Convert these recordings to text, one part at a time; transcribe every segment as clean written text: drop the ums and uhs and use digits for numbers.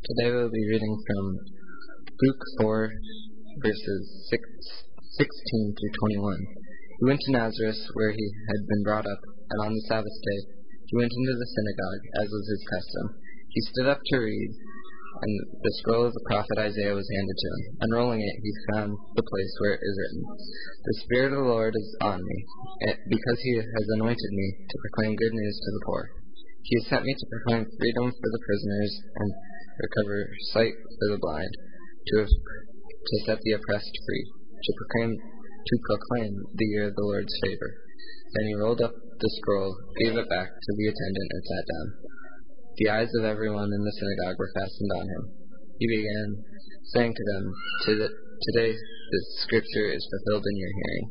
Today we'll be reading from Luke 4, verses 16 through 21. He went to Nazareth, where he had been brought up, and on the Sabbath day he went into the synagogue, as was his custom. He stood up to read, and the scroll of the prophet Isaiah was handed to him. Unrolling it, he found the place where it is written, "The Spirit of the Lord is on me, because he has anointed me to proclaim good news to the poor. He has sent me to proclaim freedom for the prisoners and recover sight for the blind, to set the oppressed free, to proclaim the year of the Lord's favor." Then he rolled up the scroll, gave it back to the attendant, and sat down. The eyes of everyone in the synagogue were fastened on him. He began saying to them, "Today this scripture is fulfilled in your hearing."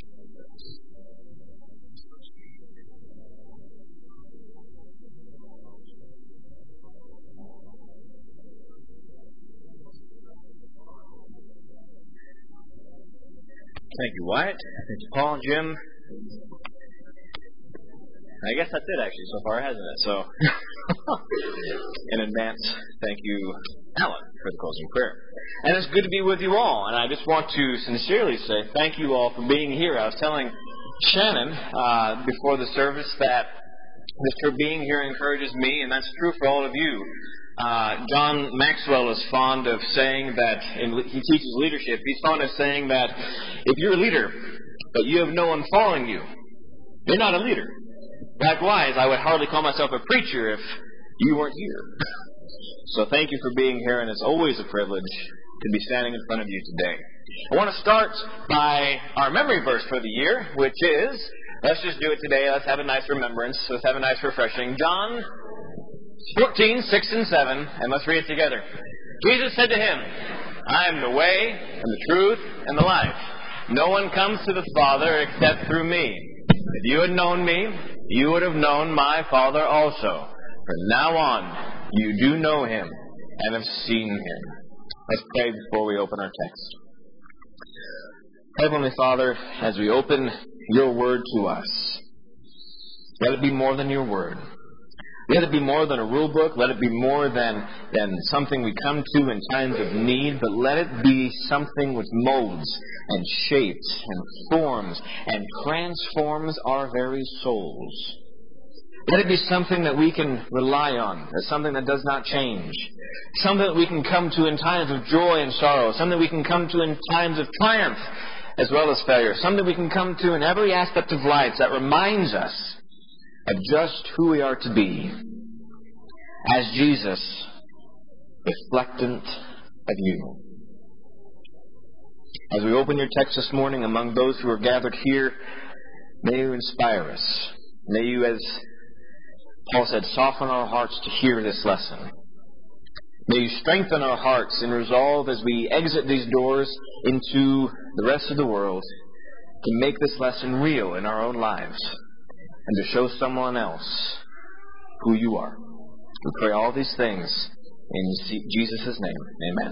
Thank you, Wyatt. Thank you, Paul and Jim. I guess that's it, actually, so far, hasn't it? So, in advance, thank you, Alan, for the closing prayer. And it's good to be with you all. And I just want to sincerely say thank you all for being here. I was telling Shannon before the service that just her being here encourages me, and that's true for all of you. John Maxwell is fond of saying that, he teaches leadership, he's fond of saying that if you're a leader, but you have no one following you, you're not a leader. Likewise, I would hardly call myself a preacher if you weren't here. So thank you for being here, and it's always a privilege to be standing in front of you today. I want to start by our memory verse for the year, which is, let's just do it today, let's have a nice remembrance, let's have a nice refreshing. John 14, 6 and 7, and let's read it together. Jesus said to him, "I am the way, and the truth, and the life. No one comes to the Father except through me. If you had known me, you would have known my Father also. From now on, you do know him and have seen him." Let's pray before we open our text. Heavenly Father, as we open your word to us, let it be more than your word. Let it be more than a rule book. Let it be more than something we come to in times of need. But let it be something which molds and shapes and forms and transforms our very souls. Let it be something that we can rely on, as something that does not change. Something that we can come to in times of joy and sorrow. Something we can come to in times of triumph as well as failure. Something we can come to in every aspect of life that reminds us of just who we are to be as Jesus, reflectant of you. As we open your text this morning among those who are gathered here, may you inspire us. May you, as Paul said, soften our hearts to hear this lesson. May you strengthen our hearts in resolve as we exit these doors into the rest of the world to make this lesson real in our own lives, and to show someone else who you are. We pray all these things in Jesus' name. Amen.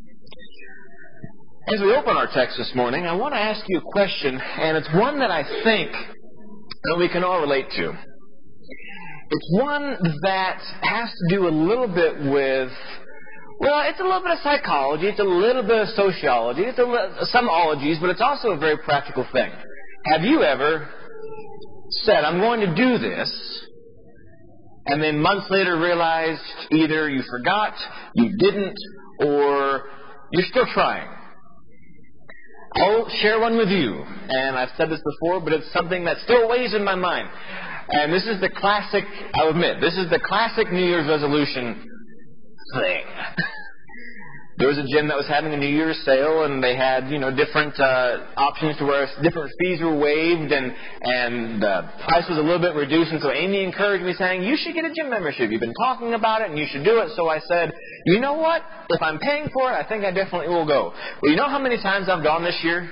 As we open our text this morning, I want to ask you a question, and it's one that I think that we can all relate to. It's one that has to do a little bit with, well, it's a little bit of psychology, it's a little bit of sociology, it's some ologies, but it's also a very practical thing. Have you ever said, "I'm going to do this," and then months later realized either you forgot, you didn't, or you're still trying? I'll share one with you, and I've said this before, but it's something that still weighs in my mind. And this is the classic, I'll admit, this is the classic New Year's resolution thing. There was a gym that was having a New Year's sale, and they had, different options to where different fees were waived, and the price was a little bit reduced. And so Amy encouraged me, saying, "You should get a gym membership. You've been talking about it, and you should do it." So I said, "You know what? If I'm paying for it, I think I definitely will go." Well, you know how many times I've gone this year?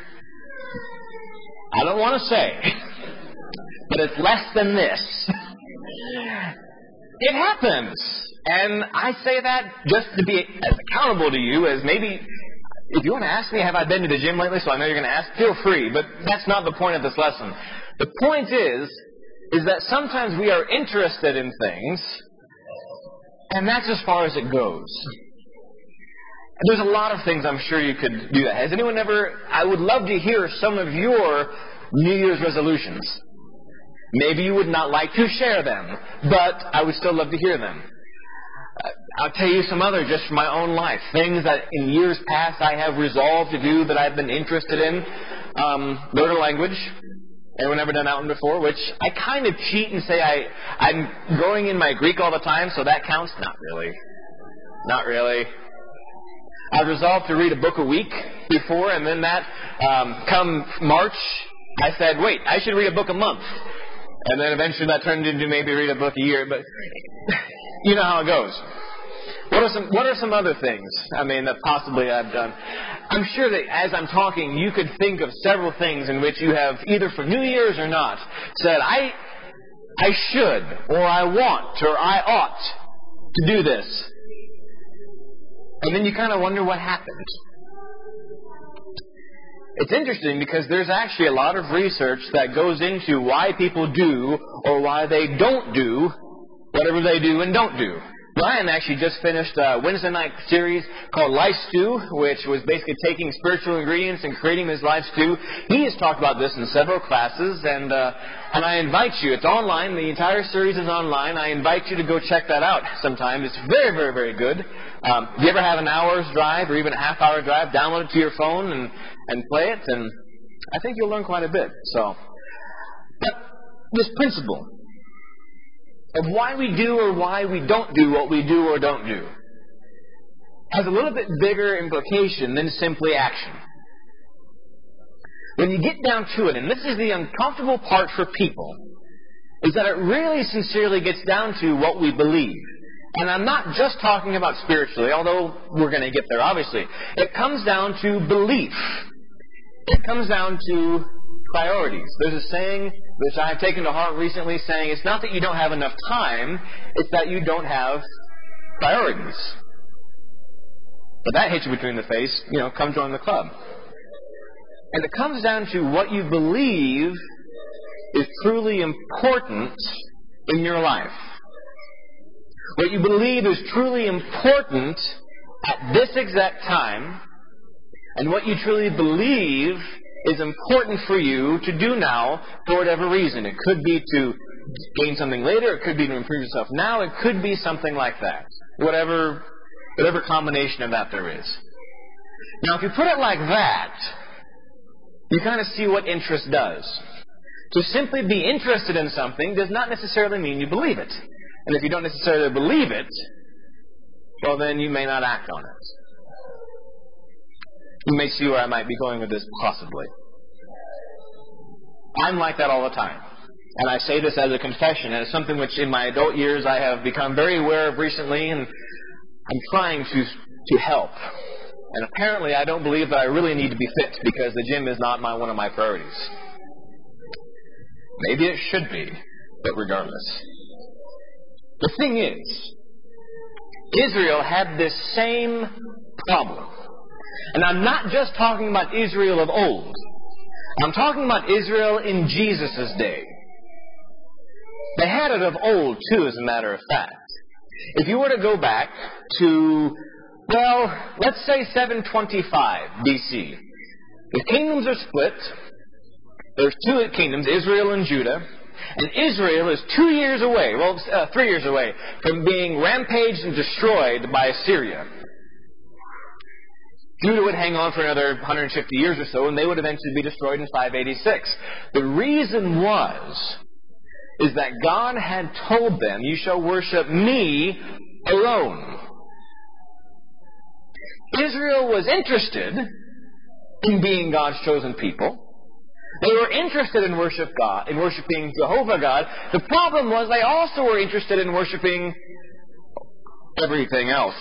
I don't want to say, but it's less than this. It happens. And I say that just to be as accountable to you as maybe, if you want to ask me, have I been to the gym lately, so I know you're going to ask, feel free. But that's not the point of this lesson. The point is that sometimes we are interested in things, and that's as far as it goes. There's a lot of things I'm sure you could do that. Has anyone ever... I would love to hear some of your New Year's resolutions. Maybe you would not like to share them, but I would still love to hear them. I'll tell you some other just from my own life. Things that in years past I have resolved to do that I've been interested in. Learn a language. Anyone ever done that one before? Which I kind of cheat and say I'm growing in my Greek all the time, so that counts? Not really. Not really. I resolved to read a book a week before, and then that, come March, I said, wait, I should read a book a month. And then eventually that turned into maybe read a book a year, but you know how it goes. What are some other things, that possibly I've done? I'm sure that as I'm talking, you could think of several things in which you have, either for New Year's or not, said, I should, or I want, or I ought to do this. And then you kind of wonder what happened. It's interesting because there's actually a lot of research that goes into why people do or why they don't do whatever they do and don't do. Brian actually just finished a Wednesday night series called Life Stew, which was basically taking spiritual ingredients and creating this life stew. He has talked about this in several classes, and I invite you. It's online. The entire series is online. I invite you to go check that out sometime. It's very, very, very good. If you ever have an hour's drive or even a half-hour drive, download it to your phone and play it, and I think you'll learn quite a bit. But this principle of why we do or why we don't do what we do or don't do has a little bit bigger implication than simply action. When you get down to it, and this is the uncomfortable part for people, is that it really sincerely gets down to what we believe. And I'm not just talking about spiritually, although we're going to get there, obviously. It comes down to belief. It comes down to priorities. There's a saying which I have taken to heart recently saying it's not that you don't have enough time, it's that you don't have priorities. But that hits you between the face, come join the club. And it comes down to what you believe is truly important in your life. What you believe is truly important at this exact time, and what you truly believe is important for you to do now for whatever reason. It could be to gain something later. It could be to improve yourself now. It could be something like that. Whatever combination of that there is. Now, if you put it like that, you kind of see what interest does. To simply be interested in something does not necessarily mean you believe it. And if you don't necessarily believe it, well, then you may not act on it. You may see where I might be going with this, possibly. I'm like that all the time. And I say this as a confession, and it's something which in my adult years I have become very aware of recently, and I'm trying to help. And apparently I don't believe that I really need to be fit because the gym is not one of my priorities. Maybe it should be, but regardless. The thing is, Israel had this same problem. And I'm not just talking about Israel of old. I'm talking about Israel in Jesus' day. They had it of old, too, as a matter of fact. If you were to go back to, let's say 725 BC. The kingdoms are split. There's two kingdoms, Israel and Judah. And Israel is 3 years away from being rampaged and destroyed by Assyria. Judah would hang on for another 150 years or so, and they would eventually be destroyed in 586. The reason is that God had told them, you shall worship me alone. Israel was interested in being God's chosen people. They were interested in worshiping Jehovah God. The problem was they also were interested in worshiping everything else.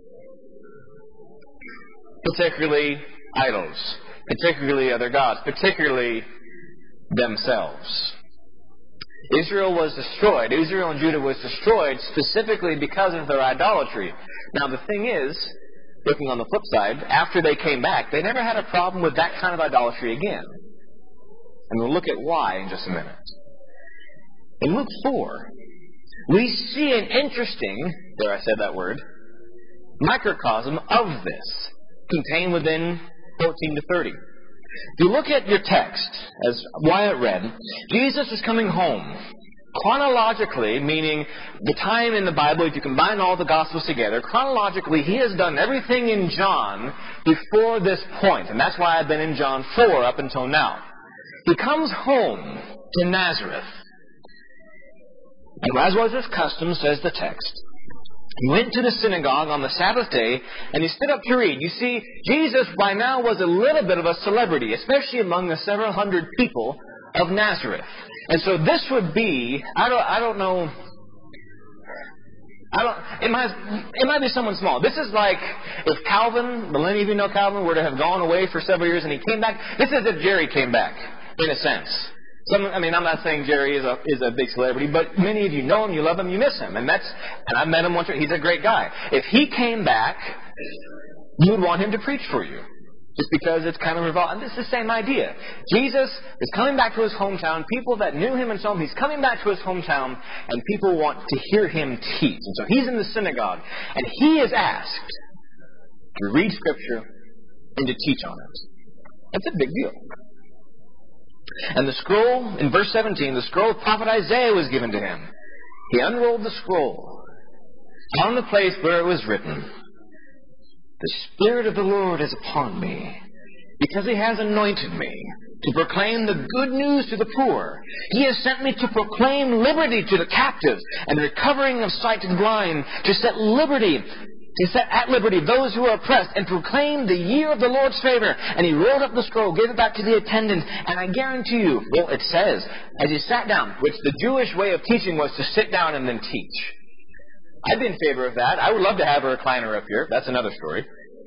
Particularly idols. Particularly other gods. Particularly themselves. Israel was destroyed. Israel and Judah was destroyed specifically because of their idolatry. Now the thing is, looking on the flip side, after they came back, they never had a problem with that kind of idolatry again. And we'll look at why in just a minute. In Luke 4, we see an interesting, there I said that word, microcosm of this, contained within 14 to 30. If you look at your text, as Wyatt read, Jesus is coming home. Chronologically, meaning the time in the Bible, if you combine all the Gospels together, chronologically, he has done everything in John before this point. And that's why I've been in John 4 up until now. He comes home to Nazareth. And as was his custom, says the text, he went to the synagogue on the Sabbath day, and he stood up to read. You see, Jesus by now was a little bit of a celebrity, especially among the several hundred people of Nazareth. And so this would be, I don't know, it might be someone small. This is like if Calvin, many of you know Calvin, were to have gone away for several years and he came back. This is if Jerry came back, in a sense. I'm not saying Jerry is a big celebrity, but many of you know him, you love him, you miss him. And I met him once, he's a great guy. If he came back, you would want him to preach for you. Just because it's kind of revolved. And this is the same idea. Jesus is coming back to his hometown. People that knew him and so on, he's coming back to his hometown, and people want to hear him teach. And so he's in the synagogue, and he is asked to read Scripture and to teach on it. That's a big deal. And the scroll, in verse 17, the scroll of prophet Isaiah was given to him. He unrolled the scroll, found the place where it was written, "The Spirit of the Lord is upon me, because He has anointed me to proclaim the good news to the poor. He has sent me to proclaim liberty to the captives and recovering of sight to the blind, to set at liberty those who are oppressed, and proclaim the year of the Lord's favor." And he rolled up the scroll, gave it back to the attendant, and I guarantee you, well, it says, as he sat down, which the Jewish way of teaching was to sit down and then teach. I'd be in favor of that. I would love to have a recliner up here. That's another story.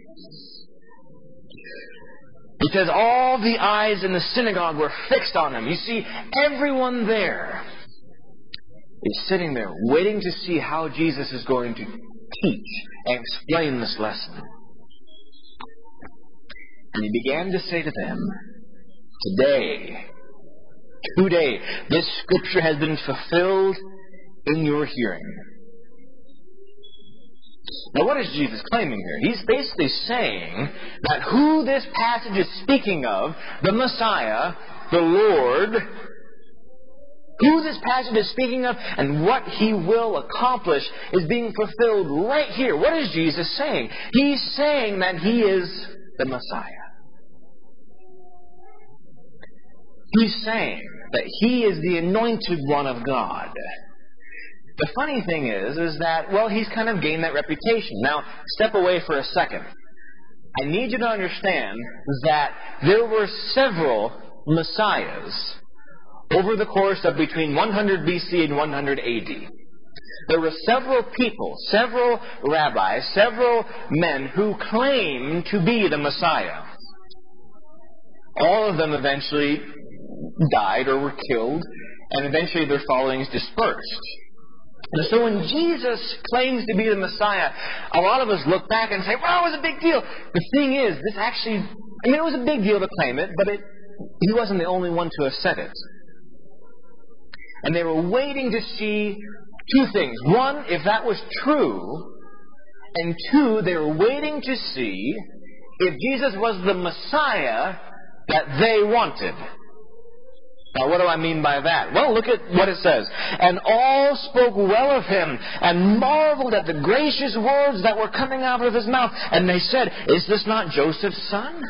Because all the eyes in the synagogue were fixed on him. You see, everyone there is sitting there waiting to see how Jesus is going to teach and explain this lesson. And he began to say to them, today, this Scripture has been fulfilled in your hearing. Now, what is Jesus claiming here? He's basically saying that who this passage is speaking of, the Messiah, the Lord, who this passage is speaking of and what He will accomplish is being fulfilled right here. What is Jesus saying? He's saying that He is the Messiah. He's saying that He is the anointed one of God. The funny thing is that, well, he's kind of gained that reputation. Now, step away for a second. I need you to understand that there were several Messiahs over the course of between 100 BC and 100 AD. There were several people, several rabbis, several men who claimed to be the Messiah. All of them eventually died or were killed, and eventually their followings dispersed. And so when Jesus claims to be the Messiah, a lot of us look back and say, well, it was a big deal. The thing is, it was a big deal to claim it, but he wasn't the only one to have said it. And they were waiting to see two things. One, if that was true, and two, they were waiting to see if Jesus was the Messiah that they wanted. Now, what do I mean by that? Well, look at what it says. And all spoke well of him and marveled at the gracious words that were coming out of his mouth. And they said, is this not Joseph's son?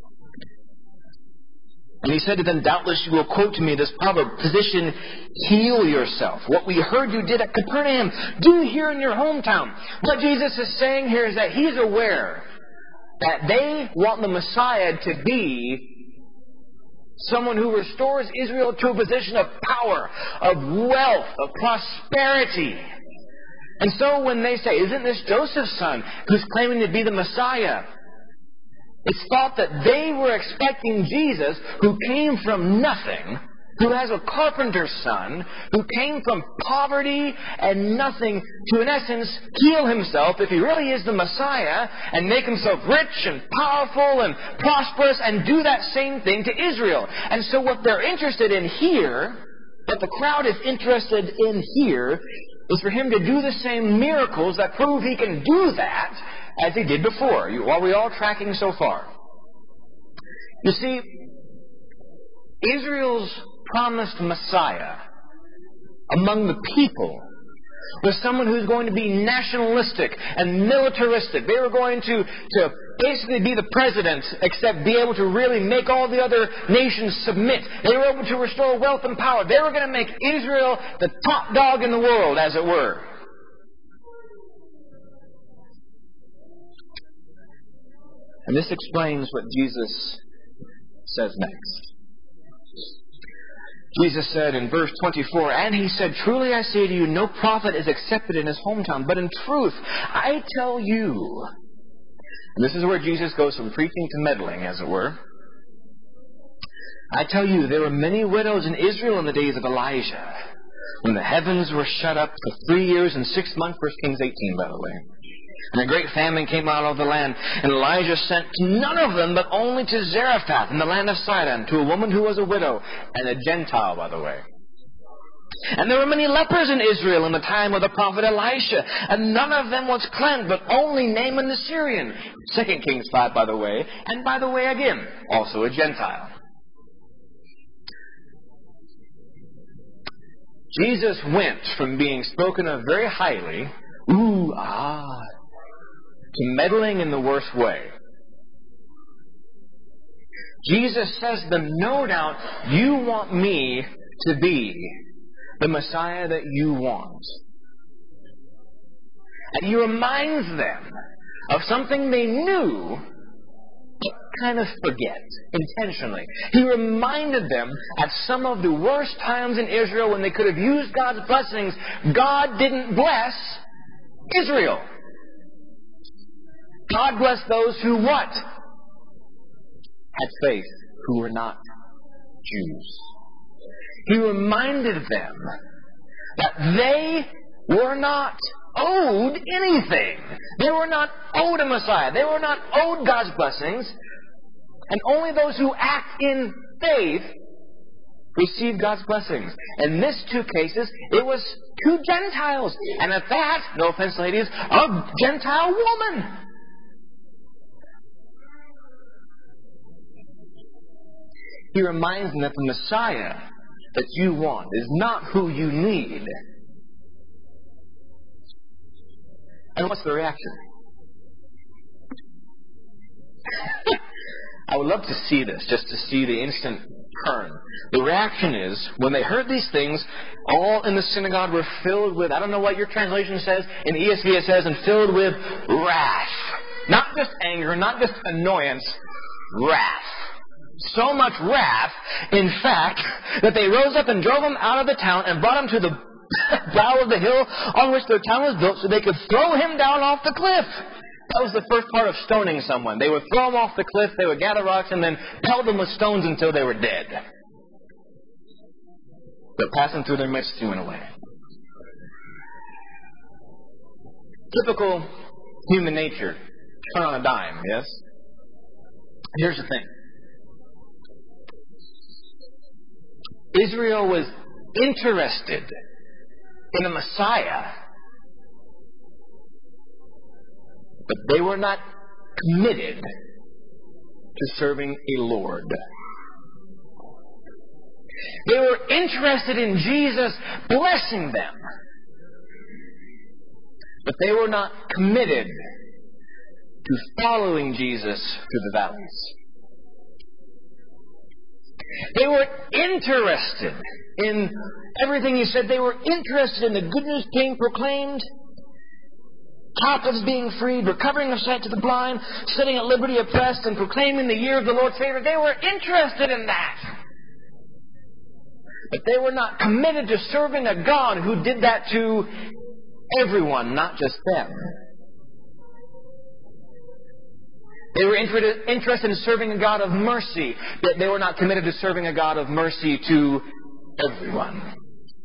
And he said to them, doubtless you will quote to me this proverb, physician, heal yourself. What we heard you did at Capernaum, do here in your hometown. What Jesus is saying here is that he's aware that they want the Messiah to be someone who restores Israel to a position of power, of wealth, of prosperity. And so when they say, isn't this Joseph's son who's claiming to be the Messiah? It's thought that they were expecting Jesus, who came from nothing, who has a carpenter's son, who came from poverty and nothing, to in essence heal himself if he really is the Messiah and make himself rich and powerful and prosperous and do that same thing to Israel. And so what they're interested in here, what the crowd is interested in here, is for him to do the same miracles that prove he can do that as he did before. Are we all tracking so far? You see, Israel's promised Messiah among the people was someone who's going to be nationalistic and militaristic. They were going to basically be the president, except be able to really make all the other nations submit. They were able to restore wealth and power. They were going to make Israel the top dog in the world, as it were. And this explains what Jesus says next. Jesus said in verse 24, "And he said, Truly I say to you, no prophet is accepted in his hometown. But in truth, I tell you," and this is where Jesus goes from preaching to meddling, as it were. "I tell you, there were many widows in Israel in the days of Elijah, when the heavens were shut up for 3 years and 6 months," 1 Kings 18, by the way. "And a great famine came out of the land. And Elijah sent to none of them, but only to Zarephath in the land of Sidon, to a woman who was a widow," and a Gentile, by the way. "And there were many lepers in Israel in the time of the prophet Elisha, and none of them was cleansed, but only Naaman the Syrian." 2 Kings 5, by the way. And by the way, again, also a Gentile. Jesus went from being spoken of very highly, to meddling in the worst way. Jesus says to them, "No doubt you want me to be the Messiah that you want." And he reminds them of something they knew, but kind of forget, intentionally. He reminded them at some of the worst times in Israel when they could have used God's blessings, God didn't bless Israel. God blessed those who what? Had faith, who were not Jews. He reminded them that they were not owed anything. They were not owed a Messiah. They were not owed God's blessings. And only those who act in faith receive God's blessings. In these 2 cases, it was 2 Gentiles. And at that, no offense ladies, a Gentile woman. He reminds them that the Messiah that you want is not who you need. And what's the reaction? I would love to see this, just to see the instant turn. The reaction is, when they heard these things, all in the synagogue were filled with, I don't know what your translation says, in ESV it says, and filled with wrath. Not just anger, not just annoyance, wrath. So much wrath, in fact, that they rose up and drove him out of the town and brought him to the brow of the hill on which their town was built so they could throw him down off the cliff. That was the first part of stoning someone. They would throw them off the cliff, they would gather rocks, and then pelt them with stones until they were dead. But passing through their midst, he went away. Typical human nature. Turn on a dime, yes? Here's the thing. Israel was interested in a Messiah, but they were not committed to serving a Lord. They were interested in Jesus blessing them, but they were not committed to following Jesus through the valleys. They were interested in everything he said. They were interested in the good news being proclaimed, captives being freed, recovering of sight to the blind, setting at liberty oppressed, and proclaiming the year of the Lord's favor. They were interested in that. But they were not committed to serving a God who did that to everyone, not just them. They were interested in serving a God of mercy, but they were not committed to serving a God of mercy to everyone.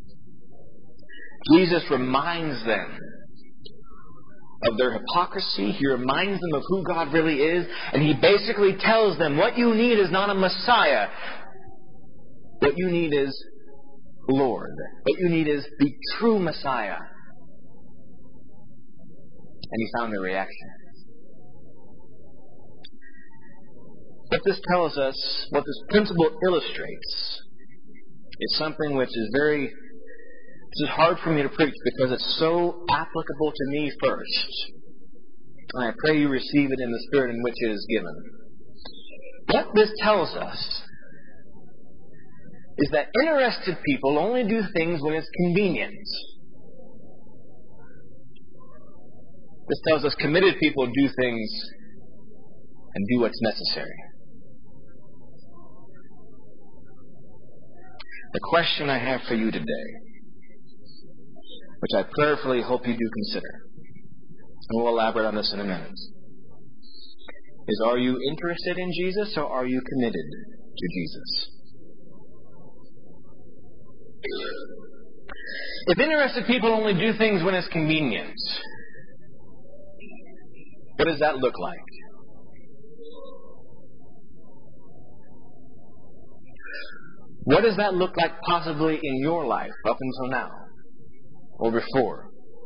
Jesus reminds them of their hypocrisy. He reminds them of who God really is. And he basically tells them, what you need is not a Messiah. What you need is Lord. What you need is the true Messiah. And he found a reaction. what this tells us, what this principle illustrates, is something which is this is hard for me to preach because it's so applicable to me first. And I pray you receive it in the spirit in which it is given. What this tells us is that interested people only do things when it's convenient. This tells us committed people do things and do what's necessary. The question I have for you today, which I prayerfully hope you do consider, and we'll elaborate on this in a minute, is, are you interested in Jesus or are you committed to Jesus? If interested people only do things when it's convenient, what does that look like? What does that look like possibly in your life up until now or before?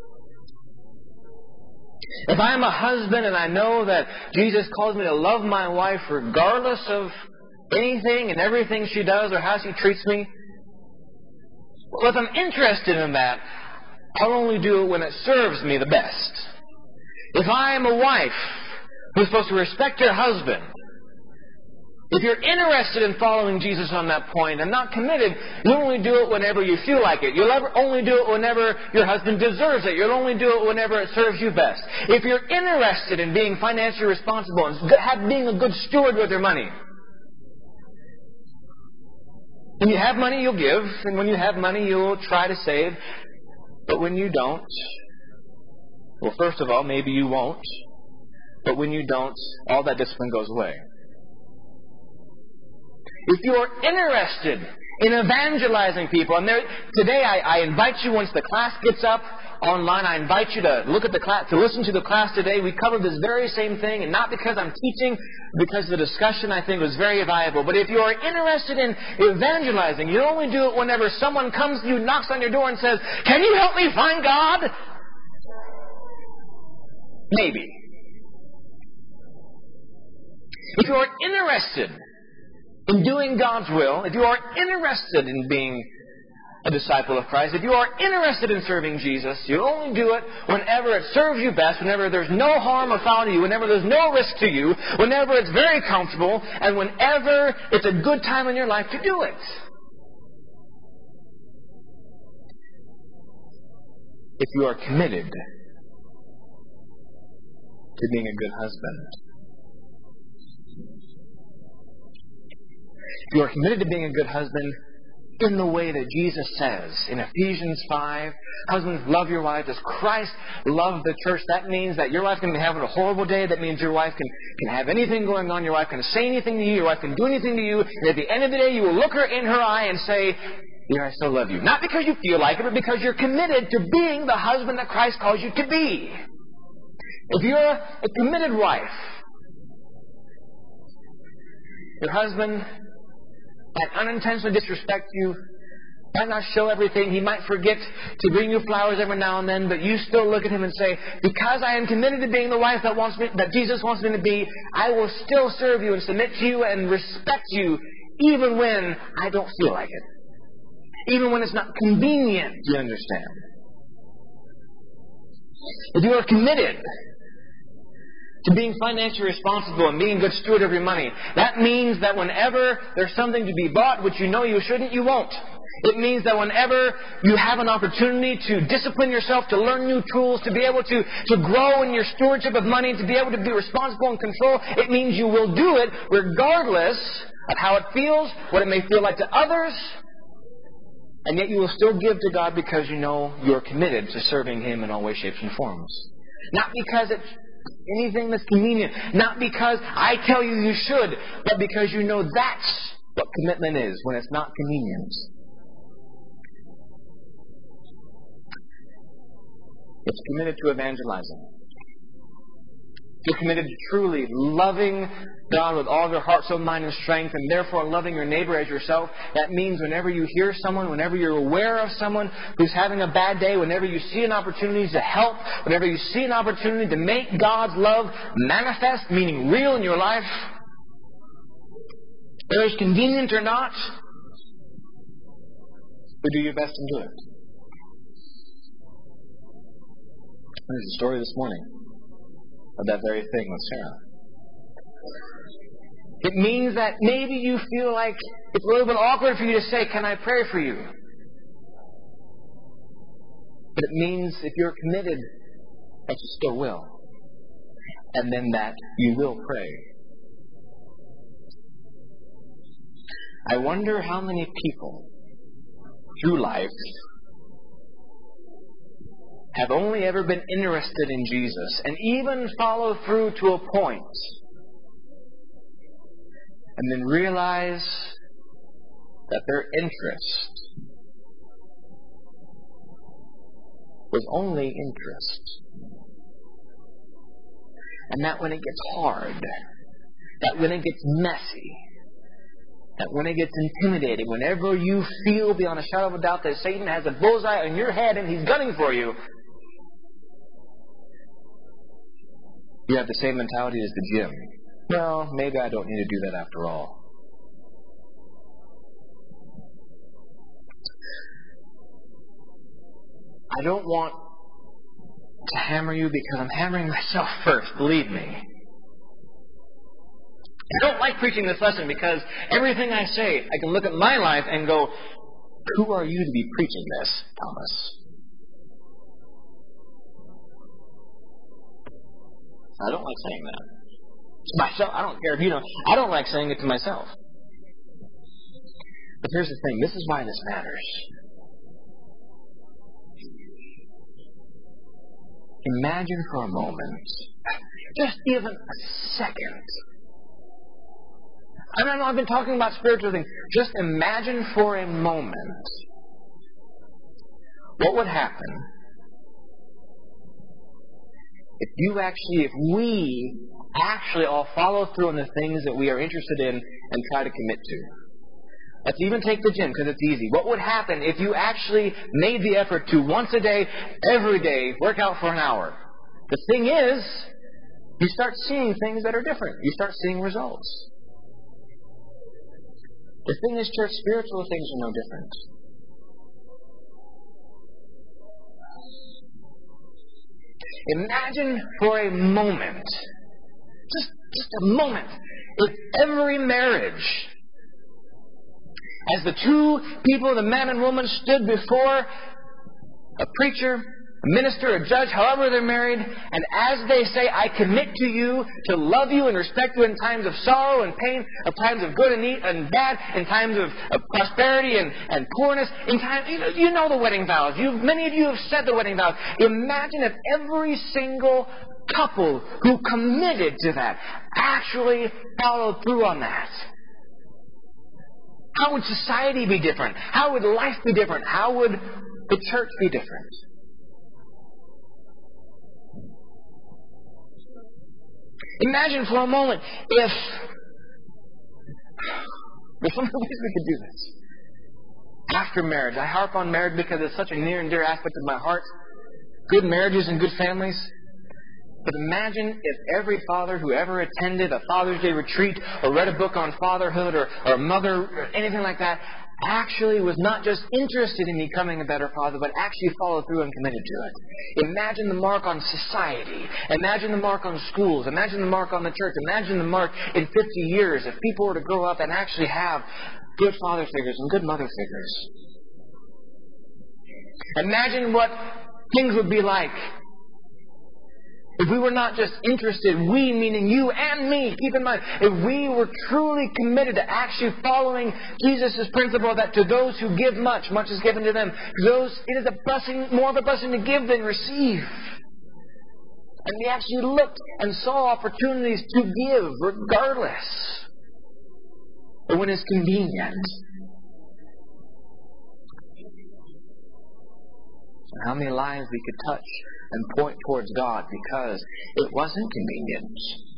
If I am a husband and I know that Jesus calls me to love my wife regardless of anything and everything she does or how she treats me, well, if I'm interested in that, I'll only do it when it serves me the best. If I am a wife who's supposed to respect her husband, if you're interested in following Jesus on that point and not committed, you'll only do it whenever you feel like it. You'll only do it whenever your husband deserves it. You'll only do it whenever it serves you best. If you're interested in being financially responsible and being a good steward with your money, when you have money, you'll give. And when you have money, you'll try to save. But when you don't, well, first of all, maybe you won't. But when you don't, all that discipline goes away. If you're interested in evangelizing people, and today I invite you, once the class gets up online, I invite you to look at the class, to listen to the class today. We covered this very same thing, and not because I'm teaching, because the discussion I think was very valuable. But if you are interested in evangelizing, you only do it whenever someone comes to you, knocks on your door, and says, "Can you help me find God?" Maybe. If you are interested in doing God's will, if you are interested in being a disciple of Christ, if you are interested in serving Jesus, you'll only do it whenever it serves you best, whenever there's no harm or foul to you, whenever there's no risk to you, whenever it's very comfortable, and whenever it's a good time in your life to do it. If you are committed to being a good husband, if you are committed to being a good husband in the way that Jesus says in Ephesians 5, husbands, love your wives as Christ loved the church. That means that your wife can be having a horrible day. That means your wife can have anything going on. Your wife can say anything to you. Your wife can do anything to you. And at the end of the day, you will look her in her eye and say, "Dear, I still love you." Not because you feel like it, but because you're committed to being the husband that Christ calls you to be. If you're a committed wife, your husband might unintentionally disrespect you, might not show everything. He might forget to bring you flowers every now and then, but you still look at him and say, "Because I am committed to being the wife that Jesus wants me to be, I will still serve you and submit to you and respect you even when I don't feel like it. Even when it's not convenient, you understand." If you are committed to being financially responsible and being a good steward of your money, that means that whenever there's something to be bought which you know you shouldn't, you won't. It means that whenever you have an opportunity to discipline yourself, to learn new tools, to be able to grow in your stewardship of money, to be able to be responsible and control, it means you will do it regardless of how it feels, what it may feel like to others, and yet you will still give to God because you know you're committed to serving Him in all ways, shapes, and forms. Not because it's anything that's convenient. Not because I tell you you should, but because you know that's what commitment is when it's not convenient. It's committed to evangelizing. You're committed to truly loving God with all of your heart, soul, mind, and strength, and therefore loving your neighbor as yourself. That means whenever you hear someone, whenever you're aware of someone who's having a bad day, whenever you see an opportunity to help, whenever you see an opportunity to make God's love manifest, meaning real in your life, whether it's convenient or not, but do your best and do it. There's a story this morning of that very thing with Sarah. It means that maybe you feel like it's a little bit awkward for you to say, "Can I pray for you?" But it means if you're committed, that you still will. And then that you will pray. I wonder how many people through life have only ever been interested in Jesus and even follow through to a point and then realize that their interest was only interest. And that when it gets hard, that when it gets messy, that when it gets intimidating, whenever you feel beyond a shadow of a doubt that Satan has a bullseye on your head and he's gunning for you, you have the same mentality as the gym. Well, maybe I don't need to do that after all. I don't want to hammer you because I'm hammering myself first, believe me. I don't like preaching this lesson because everything I say, I can look at my life and go, who are you to be preaching this, Thomas? I don't like saying that. To myself, I don't care if you know. I don't like saying it to myself. But here's the thing. This is why this matters. Imagine for a moment, just even a second. I know I've been talking about spiritual things. Just imagine for a moment what would happen if we actually all follow through on the things that we are interested in and try to commit to. Let's even take the gym because it's easy. What would happen if you actually made the effort to once a day, every day, work out for an hour? The thing is, you start seeing things that are different. You start seeing results. The thing is, church, spiritual things are no different. Imagine for a moment, just a moment, if every marriage, as the two people, the man and woman, stood before a preacher, a minister, a judge, however they're married, and as they say, "I commit to you to love you and respect you in times of sorrow and pain, in times of good and bad, in times of prosperity and poorness, in times," you know the wedding vows. Many of you have said the wedding vows. Imagine if every single couple who committed to that actually followed through on that. How would society be different? How would life be different? How would the church be different? Imagine for a moment if there's so many ways we could do this. After marriage, I harp on marriage because it's such a near and dear aspect of my heart. Good marriages and good families. But imagine if every father who ever attended a Father's Day retreat or read a book on fatherhood or a mother or anything like that actually was not just interested in becoming a better father, but actually followed through and committed to it. Imagine the mark on society. Imagine the mark on schools. Imagine the mark on the church. Imagine the mark in 50 years if people were to grow up and actually have good father figures and good mother figures. Imagine what things would be like if we were not just interested, we meaning you and me, keep in mind, if we were truly committed to actually following Jesus' principle that to those who give much, much is given to them. It is a blessing, more of a blessing to give than receive. And we actually looked and saw opportunities to give regardless of when it's convenient. So how many lives we could touch and point towards God because it wasn't convenient.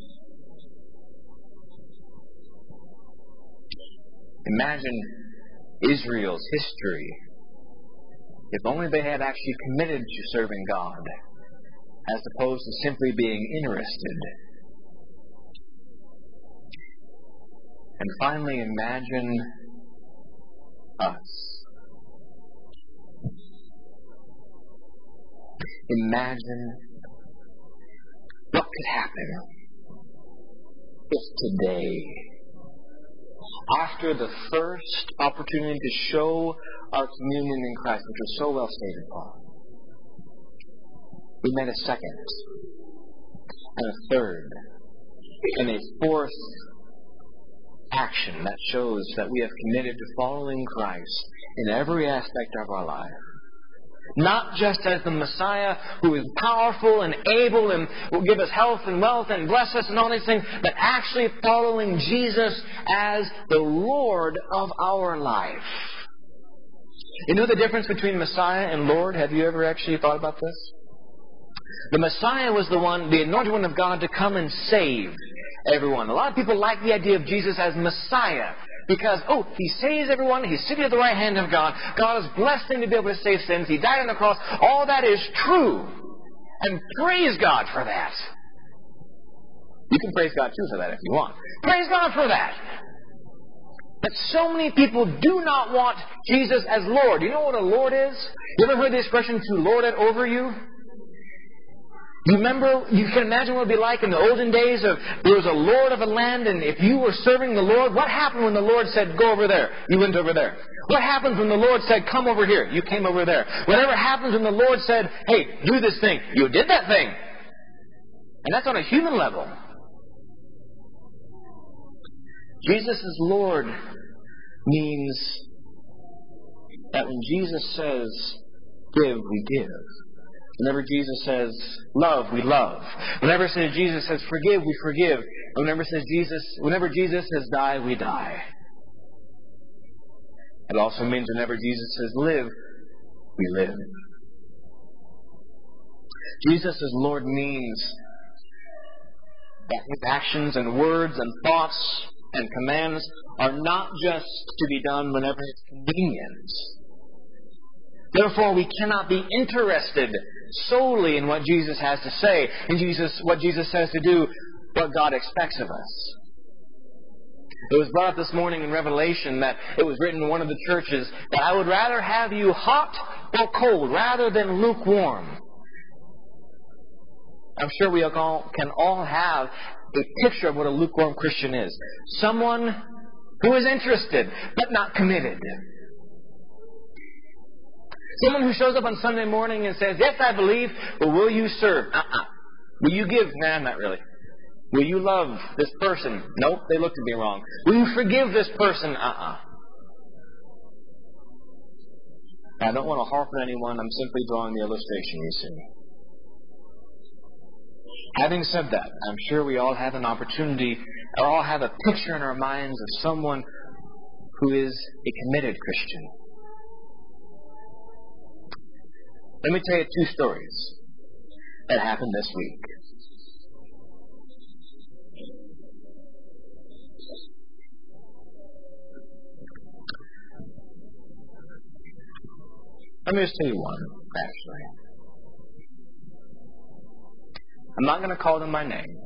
Imagine Israel's history if only they had actually committed to serving God as opposed to simply being interested. And finally, imagine us. Imagine what could happen if today, after the first opportunity to show our communion in Christ, which was so well stated, Paul, we made a second, and a third, and a fourth action that shows that we have committed to following Christ in every aspect of our life. Not just as the Messiah who is powerful and able and will give us health and wealth and bless us and all these things, but actually following Jesus as the Lord of our life. You know the difference between Messiah and Lord? Have you ever actually thought about this? The Messiah was the one, the anointed one of God, to come and save everyone. A lot of people like the idea of Jesus as Messiah because, He saves everyone. He's sitting at the right hand of God. God has blessed Him to be able to save sins. He died on the cross. All that is true. And praise God for that. You can praise God too for that if you want. Praise God for that. But so many people do not want Jesus as Lord. You know what a Lord is? You ever heard the expression to lord it over you? You can imagine what it would be like in the olden days of there was a lord of a land, and if you were serving the Lord, what happened when the Lord said, go over there? You went over there. What happens when the Lord said, come over here? You came over there. Whatever happens when the Lord said, hey, do this thing, you did that thing. And that's on a human level. Jesus as Lord means that when Jesus says, give, we give. Whenever Jesus says, love, we love. Whenever Jesus says, forgive, we forgive. Whenever Jesus says, die, we die. It also means whenever Jesus says, live, we live. Jesus as Lord means that His actions and words and thoughts and commands are not just to be done whenever it's convenient. Therefore, we cannot be interested solely in what Jesus has to say, what Jesus says to do, what God expects of us. It was brought up this morning in Revelation that it was written in one of the churches that I would rather have you hot or cold rather than lukewarm. I'm sure we can all have a picture of what a lukewarm Christian is. Someone who is interested but not committed. Someone who shows up on Sunday morning and says, yes, I believe, but will you serve? Will you give? Nah, not really. Will you love this person? Nope, they looked at me wrong. Will you forgive this person? I don't want to harp on anyone. I'm simply drawing the illustration, you see. Having said that, I'm sure we all have an opportunity, or all have a picture in our minds of someone who is a committed Christian. Let me tell you two stories that happened this week. Let me just tell you one, actually. I'm not going to call them by name.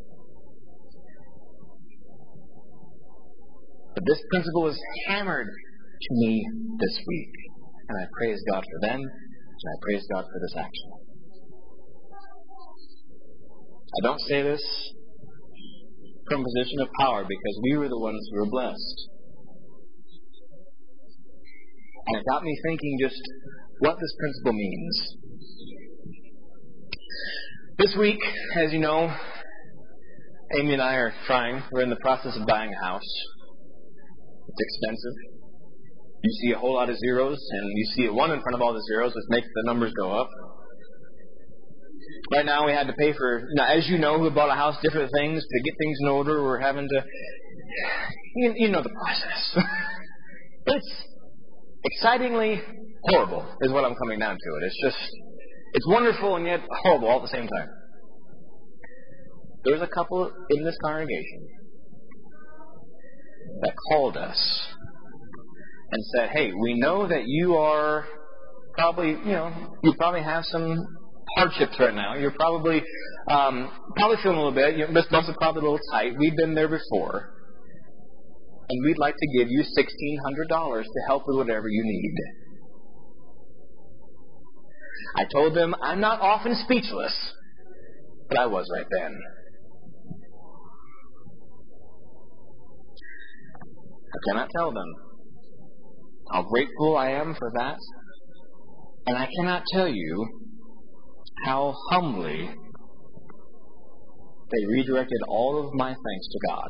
But this principle was hammered to me this week. And I praise God for them. And I praise God for this action. I don't say this from a position of power because we were the ones who were blessed. And it got me thinking just what this principle means. This week, as you know, Amy and I are we're in the process of buying a house. It's expensive. You see a whole lot of zeros, and you see a 1 in front of all the zeros, which makes the numbers go up. Right now we had to pay for, as you know, who bought a house, different things. To get things in order, we're having to, you know the process. It's excitingly horrible, is what I'm coming down to it. It's wonderful and yet horrible all at the same time. There was a couple in this congregation that called us and said, hey, we know that you are probably, you probably have some hardships right now. You're probably feeling a little bit. This month's are probably a little tight. We've been there before. and we'd like to give you $1,600 to help with whatever you need. I told them I'm not often speechless, but I was right then. I cannot tell them how grateful I am for that, and I cannot tell you how humbly they redirected all of my thanks to God.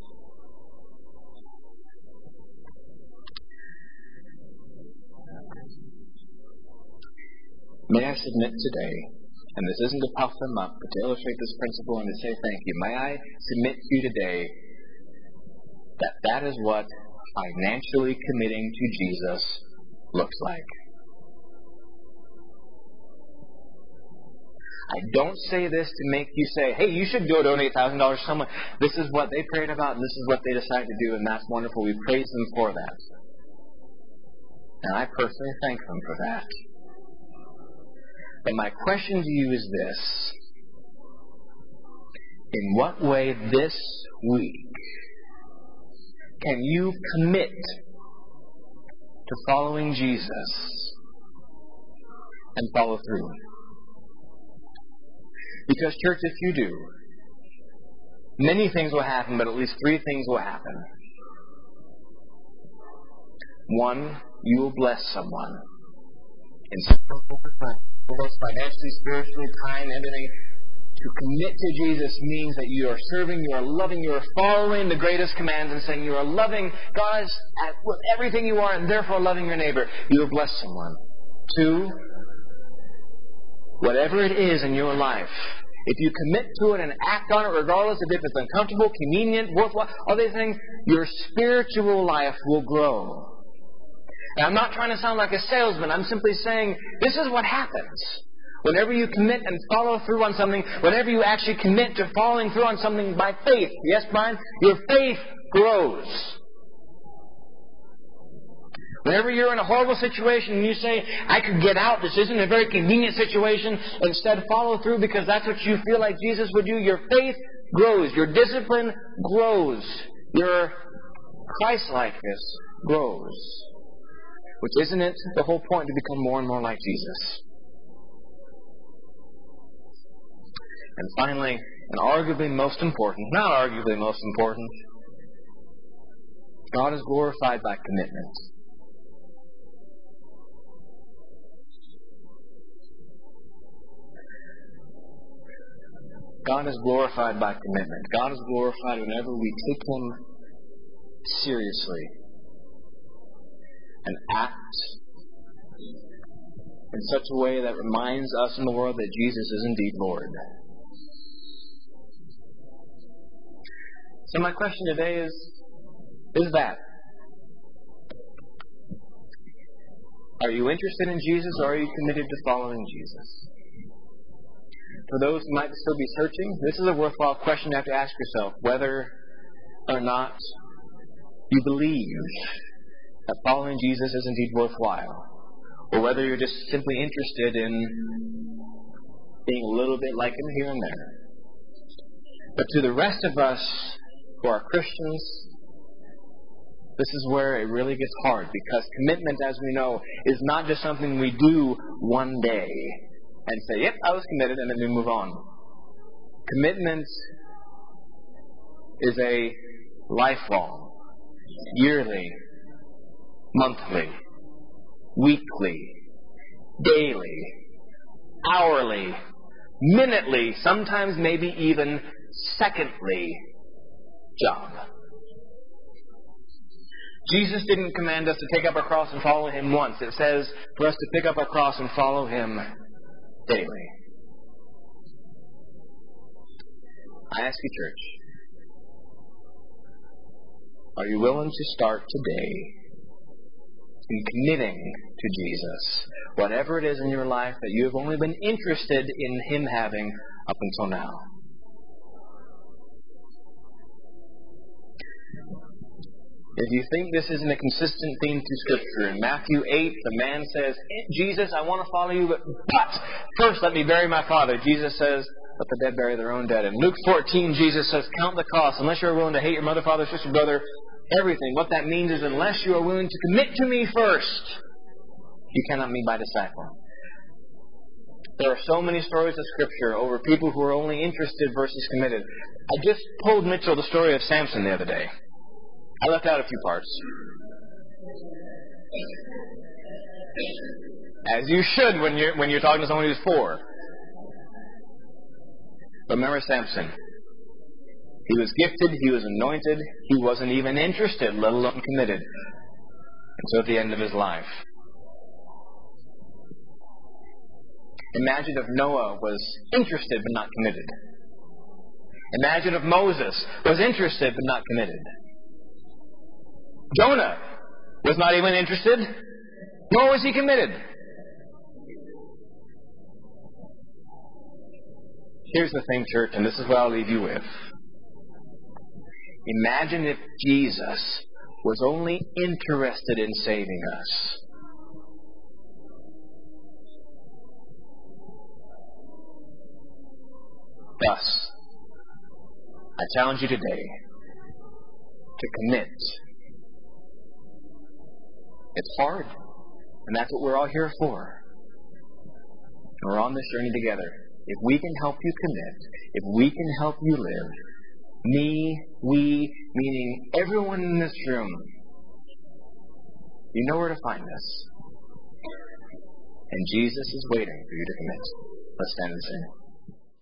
May I submit today, and this isn't to puff them up, but to illustrate this principle and to say thank you, may I submit to you today that that is what financially committing to Jesus looks like. I don't say this to make you say, hey, you should go donate $1,000 to someone. This is what they prayed about, and this is what they decided to do, and that's wonderful. We praise them for that. And I personally thank them for that. But my question to you is this. In what way this week can you commit to following Jesus and follow through? Because, church, if you do, many things will happen, but at least 3 things will happen. 1, you will bless someone. In some way, financially, spiritually, time, everything. To commit to Jesus means that you are serving, you are loving, you are following the greatest commands and saying you are loving God with everything you are and therefore loving your neighbor. You will bless someone. 2, whatever it is in your life, if you commit to it and act on it regardless of if it's uncomfortable, convenient, worthwhile, all these things, your spiritual life will grow. And I'm not trying to sound like a salesman. I'm simply saying this is what happens. Whenever you commit and follow through on something, whenever you actually commit to following through on something by faith, yes, Brian, your faith grows. Whenever you're in a horrible situation and you say, I could get out, this isn't a very convenient situation, instead follow through because that's what you feel like Jesus would do, your faith grows, your discipline grows, your Christ-likeness grows. Which isn't it the whole point to become more and more like Jesus? And finally, and arguably most important, not arguably most important, God is glorified by commitment. God is glorified by commitment. God is glorified whenever we take Him seriously and act in such a way that reminds us in the world that Jesus is indeed Lord. So my question today is that. Are you interested in Jesus or are you committed to following Jesus? For those who might still be searching, this is a worthwhile question you have to ask yourself, whether or not you believe that following Jesus is indeed worthwhile, or whether you're just simply interested in being a little bit like Him here and there. But to the rest of us who are Christians, this is where it really gets hard, because commitment, as we know, is not just something we do one day and say, yep, I was committed, and then we move on. Commitment is a lifelong, yearly, monthly, weekly, daily, hourly, minutely, sometimes maybe even secondly job. Jesus didn't command us to take up our cross and follow Him once. It says for us to pick up our cross and follow Him daily. I ask you, church, are you willing to start today in committing to Jesus, whatever it is in your life that you have only been interested in Him having up until now? If you think this isn't a consistent theme to Scripture, in Matthew 8, the man says, Jesus, I want to follow you, but first let me bury my father. Jesus says, let the dead bury their own dead. In Luke 14, Jesus says, count the cost. Unless you're willing to hate your mother, father, sister, brother, Everything. What that means is unless you are willing to commit to me first, you cannot be my disciple. There are so many stories of Scripture over people who are only interested versus committed. I just told Mitchell the story of Samson the other day. I left out a few parts. As you should when you're talking to someone who's 4. But remember Samson. He was gifted, he was anointed, he wasn't even interested, let alone committed, until the end of his life. Imagine if Noah was interested but not committed. Imagine if Moses was interested but not committed. Jonah was not even interested, nor was he committed. Here's the thing, church, and this is what I'll leave you with. Imagine if Jesus was only interested in saving us. Thus, I challenge you today to commit. It's hard, and that's what we're all here for. And we're on this journey together. If we can help you commit, if we can help you live, we, meaning everyone in this room, you know where to find us. And Jesus is waiting for you to commit. Let's stand and sing.